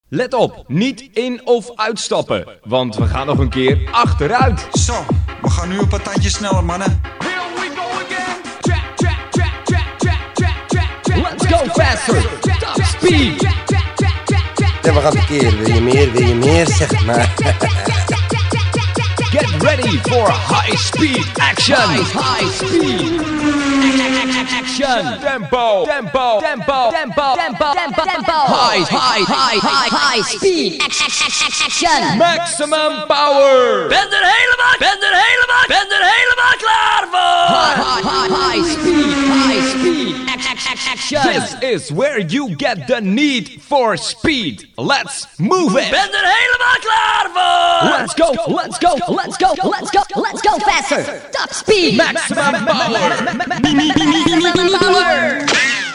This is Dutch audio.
Let op, niet in of uitstappen, want we gaan nog een keer achteruit. Zo, we gaan nu een paar tandjes sneller, mannen. Let's go faster, top speed. Ja, we gaan verkeer. Wil je meer, zeg maar. Get ready for high speed action. High speed action. Tempo, tempo, tempo, tempo, tempo, tempo, tempo. High speed action. Maximum power. Ben er helemaal klaar voor. High speed action. This is where you get the need for speed. Let's move it. Ben er helemaal klaar voor. Let's go faster. Top speed. Maximum power.